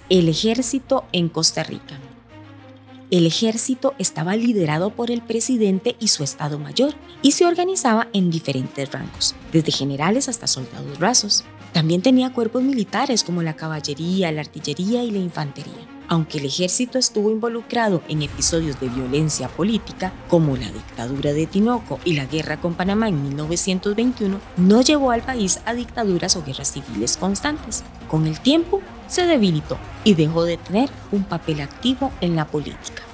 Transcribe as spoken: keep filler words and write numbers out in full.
El ejército en Costa Rica. El ejército estaba liderado por el presidente y su estado mayor y se organizaba en diferentes rangos, desde generales hasta soldados rasos. También tenía cuerpos militares como la caballería, la artillería y la infantería. Aunque el ejército estuvo involucrado en episodios de violencia política, como la dictadura de Tinoco y la guerra con Panamá en mil novecientos veintiuno, no llevó al país a dictaduras o guerras civiles constantes. Con el tiempo, se debilitó y dejó de tener un papel activo en la política.